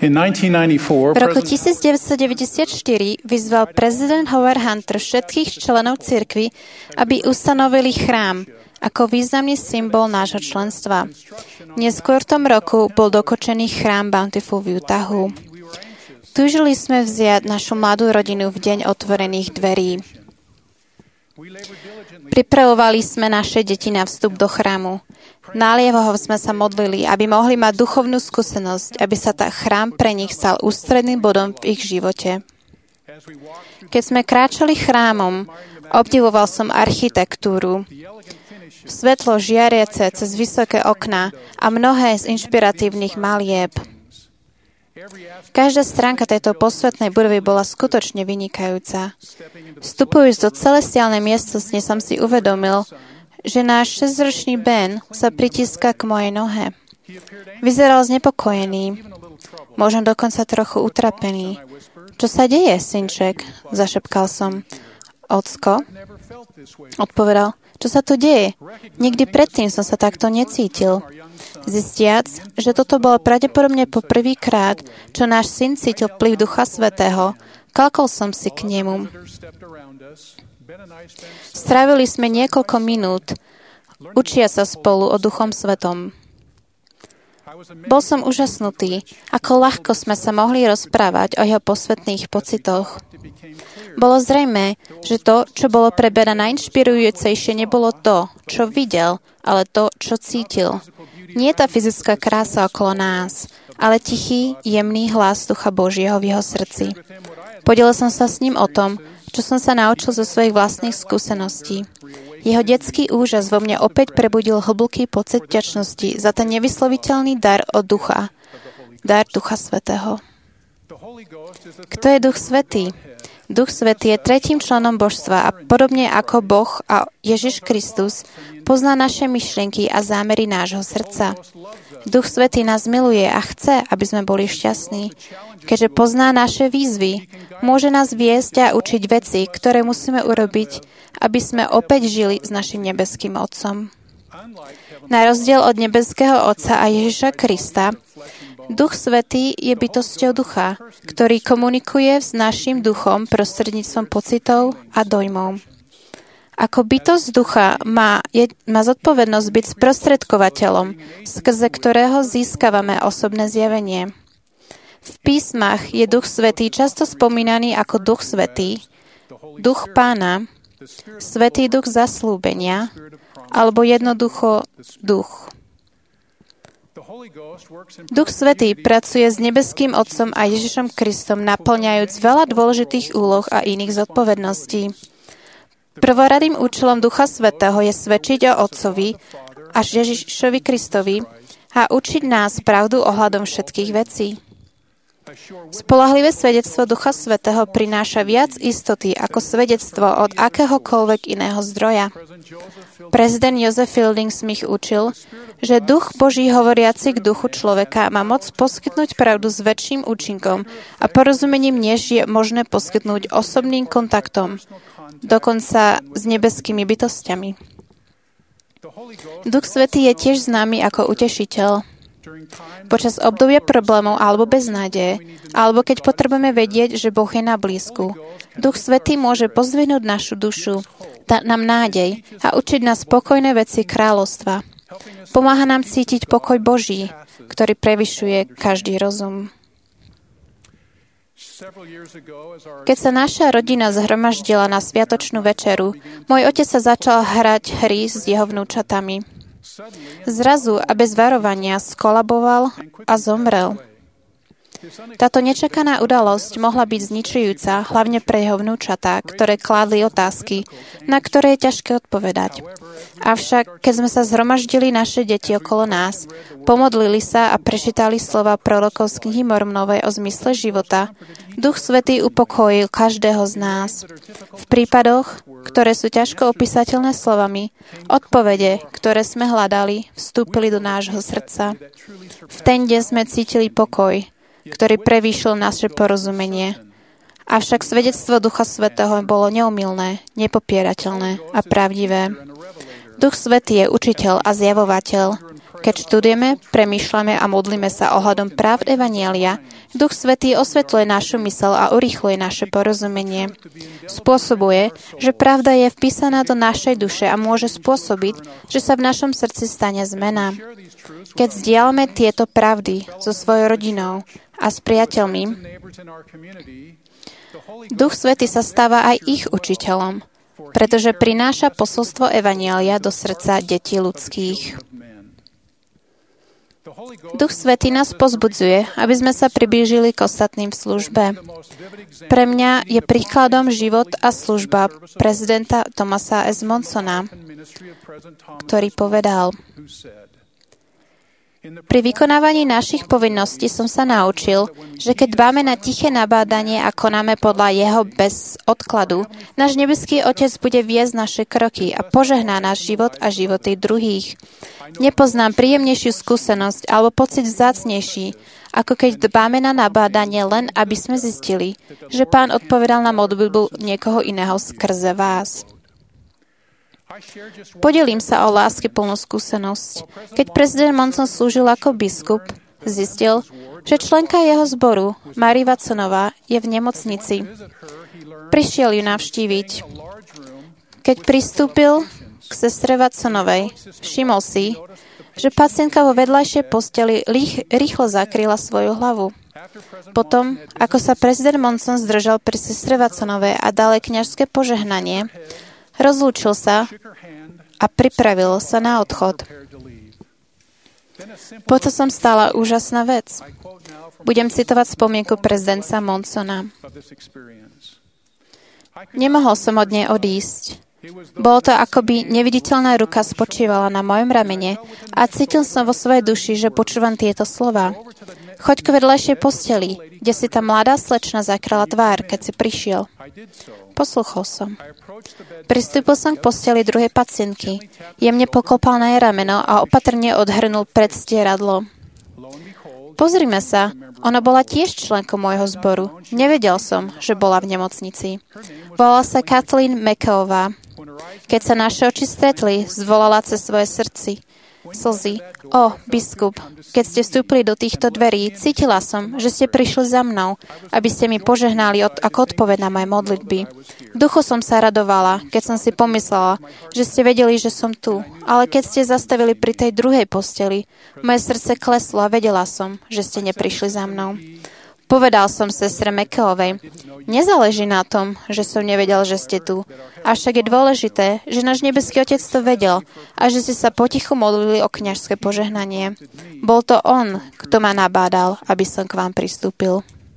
V roku 1994 vyzval prezident Howard Hunter všetkých členov cirkvi, aby ustanovili chrám ako významný symbol nášho členstva. Neskôr v tom roku bol dokončený chrám Bountiful v Utahu. Túžili sme vziať našu mladú rodinu v deň otvorených dverí. Pripravovali sme naše deti na vstup do chrámu. Naliehavo sme sa modlili, aby mohli mať duchovnú skúsenosť, aby sa tá chrám pre nich stal ústredným bodom v ich živote. Keď sme kráčali chrámom, obdivoval som architektúru, svetlo žiariace cez vysoké okná a mnohé z inšpiratívnych malieb. Každá stránka tejto posvätnej budovy bola skutočne vynikajúca. Vstupujúc do celestiálnej miestnosti som si uvedomil, že náš 6-ročný Ben sa pritíska k mojej nohe. Vyzeral znepokojený, možno dokonca trochu utrapený. Čo sa deje, synček? Zašepkal som. Ocko? Odpovedal. Čo sa tu deje? Nikdy predtým som sa takto necítil. Zistiac, že toto bolo pravdepodobne po prvýkrát, čo náš syn cítil vplyv Ducha Svätého, klakol som si k nemu. Strávili sme niekoľko minút, učia sa spolu o Duchom Svetom. Bol som úžasnutý, ako ľahko sme sa mohli rozprávať o jeho posvätných pocitoch. Bolo zrejmé, že to, čo bolo pre Bena najinšpirujúcejšie, nebolo to, čo videl, ale to, čo cítil. Nie tá fyzická krása okolo nás, ale tichý, jemný hlas Ducha Božieho v jeho srdci. Podelil som sa s ním o tom, čo som sa naučil zo svojich vlastných skúseností. Jeho detský úžas vo mne opäť prebudil hlboký pocit vďačnosti za ten nevysloviteľný dar od Ducha. Dar Ducha Svätého. Kto je Duch Svätý? Duch Svätý je tretím členom božstva a podobne ako Boh a Ježiš Kristus pozná naše myšlienky a zámery nášho srdca. Duch Svätý nás miluje a chce, aby sme boli šťastní. Keďže pozná naše výzvy, môže nás viesť a učiť veci, ktoré musíme urobiť, aby sme opäť žili s našim nebeským Otcom. Na rozdiel od nebeského Otca a Ježiša Krista, Duch Svätý je bytosťou ducha, ktorý komunikuje s našim duchom prostredníctvom pocitov a dojmov. Ako bytosť ducha má zodpovednosť byť sprostredkovateľom, skrze ktorého získavame osobné zjavenie. V písmach je Duch Svätý často spomínaný ako Duch Svätý, Duch Pána, Svätý Duch zasľúbenia, alebo jednoducho Duch. Duch Svätý pracuje s nebeským Otcom a Ježišom Kristom, naplňajúc veľa dôležitých úloh a iných zodpovedností. Prvoradým účelom Ducha Svätého je svedčiť o Otcovi a Ježišovi Kristovi a učiť nás pravdu ohľadom všetkých vecí. Spoľahlivé svedectvo Ducha Svätého prináša viac istoty ako svedectvo od akéhokoľvek iného zdroja. Prezident Joseph Fielding Smith učil, že Duch Boží hovoriaci k duchu človeka má moc poskytnúť pravdu s väčším účinkom a porozumením, než je možné poskytnúť osobným kontaktom, dokonca s nebeskými bytostiami. Duch Svätý je tiež známy ako utešiteľ. Počas obdobia problémov alebo beznádeje, alebo keď potrebujeme vedieť, že Boh je na blízku, Duch Svätý môže pozdvihnúť našu dušu, dať nám nádej a učiť nás spokojné veci kráľovstva. Pomáha nám cítiť pokoj Boží, ktorý prevyšuje každý rozum. Keď sa naša rodina zhromaždila na sviatočnú večeru, môj otec sa začal hrať hry s jeho vnúčatami. Zrazu a bez varovania skolaboval a zomrel. Táto nečakaná udalosť mohla byť zničujúca, hlavne pre jeho vnúčatá, ktoré kládli otázky, na ktoré je ťažké odpovedať. Avšak, keď sme sa zhromaždili naše deti okolo nás, pomodlili sa a prečítali slova prorokov z knihy Mormonovej o zmysle života, Duch Svätý upokojil každého z nás. V prípadoch, ktoré sú ťažko opísateľné slovami, odpovede, ktoré sme hľadali, vstúpili do nášho srdca. V ten deň sme cítili pokoj, ktorý prevýšil naše porozumenie. Avšak svedectvo Ducha Svätého bolo neomylné, nepopierateľné a pravdivé. Duch Svätý je učiteľ a zjavovateľ. Keď študujeme, premýšľame a modlíme sa ohľadom pravd Evanjelia, Duch Svätý osvetľuje našu myseľ a urýchľuje naše porozumenie. Spôsobuje, že pravda je vpísaná do našej duše a môže spôsobiť, že sa v našom srdci stane zmena. Keď zdieľame tieto pravdy so svojou rodinou a s priateľmi, Duch Svätý sa stáva aj ich učiteľom, pretože prináša posolstvo Evanjelia do srdca detí ľudských. Duch Svätý nás pozbudzuje, aby sme sa priblížili k ostatným v službe. Pre mňa je príkladom život a služba prezidenta Thomasa S. Monsona, ktorý povedal: pri vykonávaní našich povinností som sa naučil, že keď dbáme na tiché nabádanie a konáme podľa jeho bez odkladu, náš nebeský Otec bude viesť naše kroky a požehná náš život a životy druhých. Nepoznám príjemnejšiu skúsenosť alebo pocit vzácnejší, ako keď dbáme na nabádanie len, aby sme zistili, že Pán odpovedal na modlitbu niekoho iného skrze vás. Podelím sa o láskyplnú skúsenosť. Keď prezident Monson slúžil ako biskup, zistil, že členka jeho zboru, Mary Watsonová, je v nemocnici. Prišiel ju navštíviť. Keď pristúpil k sestre Watsonovej, všimol si, že pacientka vo vedľajšej posteli rýchlo zakryla svoju hlavu. Potom, ako sa prezident Monson zdržal pri sestre Watsonovej a dal jej kňažské požehnanie, rozlúčil sa a pripravil sa na odchod. Potom som stala úžasná vec. Budem citovať spomienku prezidenta Monsona. Nemohol som od nej odísť. Bolo to, akoby neviditeľná ruka spočívala na mojom ramene a cítil som vo svojej duši, že počúvam tieto slova. Choď k vedľajšej posteli, kde si tá mladá slečna zakrala tvár, keď si prišiel. Posluchol som. Pristúpil som k posteli druhej pacientky. Jemne poklopal na jej rameno a opatrne odhrnul predstieradlo. Pozrime sa, ona bola tiež členkou môjho zboru. Nevedel som, že bola v nemocnici. Volala sa Kathleen McKeová. Keď sa naše oči stretli, zvolala cez svoje slzy. O, biskup, keď ste vstúpili do týchto dverí, cítila som, že ste prišli za mnou, aby ste mi požehnali ako odpoveď na moje modlitby. V duchu som sa radovala, keď som si pomyslela, že ste vedeli, že som tu, ale keď ste zastavili pri tej druhej posteli, moje srdce kleslo a vedela som, že ste neprišli za mnou. Povedal som sestre McKeovej, nezáleží na tom, že som nevedel, že ste tu. Avšak je dôležité, že náš nebeský Otec to vedel a že ste sa potichu modlili o kňažské požehnanie. Bol to on, kto ma nabádal, aby som k vám pristúpil.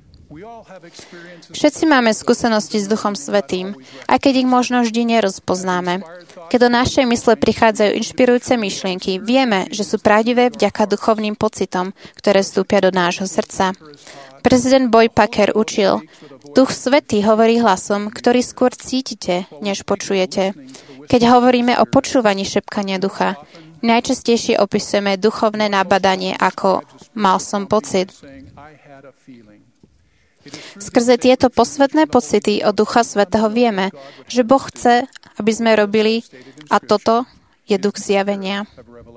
Všetci máme skúsenosti s Duchom Svätým, aj keď ich možno vždy nerozpoznáme. Keď do našej mysle prichádzajú inšpirujúce myšlienky, vieme, že sú pravdivé vďaka duchovným pocitom, ktoré vstúpia do nášho srdca. Prezident Boyd Packer učil, Duch Svätý hovorí hlasom, ktorý skôr cítite, než počujete. Keď hovoríme o počúvaní šepkania ducha, najčastejšie opisujeme duchovné nabadanie ako mal som pocit. Skrze tieto posvetné pocity od Ducha Svätého vieme, že Boh chce, aby sme robili, a toto je duch zjavenia.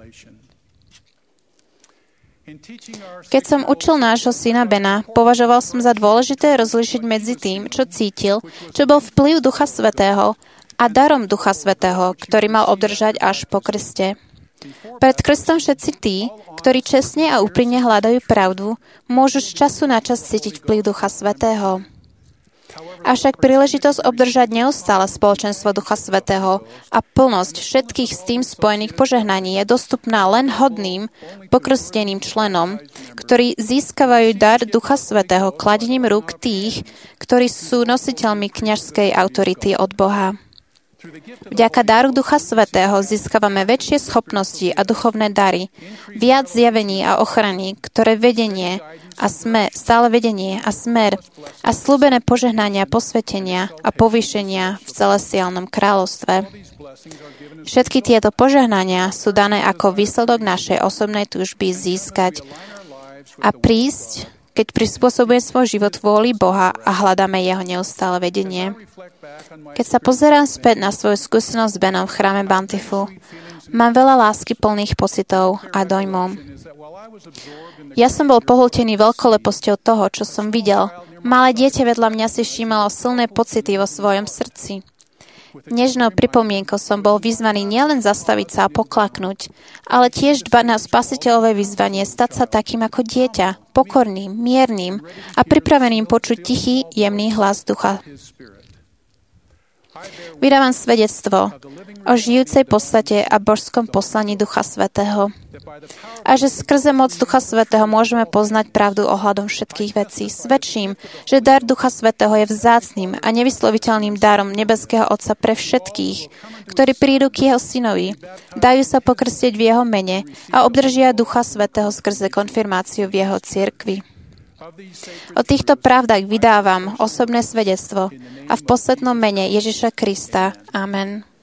Keď som učil nášho syna Bena, považoval som za dôležité rozlíšiť medzi tým, čo cítil, čo bol vplyv Ducha Svätého a darom Ducha Svätého, ktorý mal obdržať až po krste. Pred krstom všetci tí, ktorí čestne a úprimne hľadajú pravdu, môžu z času na čas cítiť vplyv Ducha Svätého. Avšak príležitosť obdržať neustále spoločenstvo Ducha Svätého a plnosť všetkých s tým spojených požehnaní je dostupná len hodným, pokrsteným členom, ktorí získavajú dar Ducha Svätého kladením rúk tých, ktorí sú nositeľmi kňažskej autority od Boha. Vďaka daru Ducha Svätého získavame väčšie schopnosti a duchovné dary, viac zjavení a ochrany, ktoré stále vedenie a smer a sľúbené požehnania, posvetenia a povýšenia v celestiálnom kráľovstve. Všetky tieto požehnania sú dané ako výsledok našej osobnej túžby získať a prísť, keď prispôsobuje svoj život vôli Boha a hľadáme jeho neustále vedenie. Keď sa pozerám späť na svoju skúsenosť s Benom v chráme Bantifu, Mám veľa lásky plných pocitov a dojmov. Ja som bol pohltený veľkoleposťou toho, čo som videl. Malé dieťa vedľa mňa si všímalo silné pocity vo svojom srdci. Nežnou pripomienkou som bol vyzvaný nielen zastaviť sa a poklaknúť, ale tiež dbať na spasiteľové vyzvanie stať sa takým ako dieťa, pokorným, miernym a pripraveným počuť tichý, jemný hlas ducha. Vydávam svedectvo o žijúcej podstate a božskom poslaní Ducha Svätého. A že skrze moc Ducha Svätého môžeme poznať pravdu ohľadom všetkých vecí. Svedčím, že dar Ducha Svätého je vzácnym a nevysloviteľným darom nebeského Otca pre všetkých, ktorí prídu k jeho synovi, dajú sa pokrstiť v jeho mene a obdržia Ducha Svätého skrze konfirmáciu v jeho cirkvi. O týchto pravdách vydávam osobné svedectvo a v poslednom mene Ježiša Krista. Amen.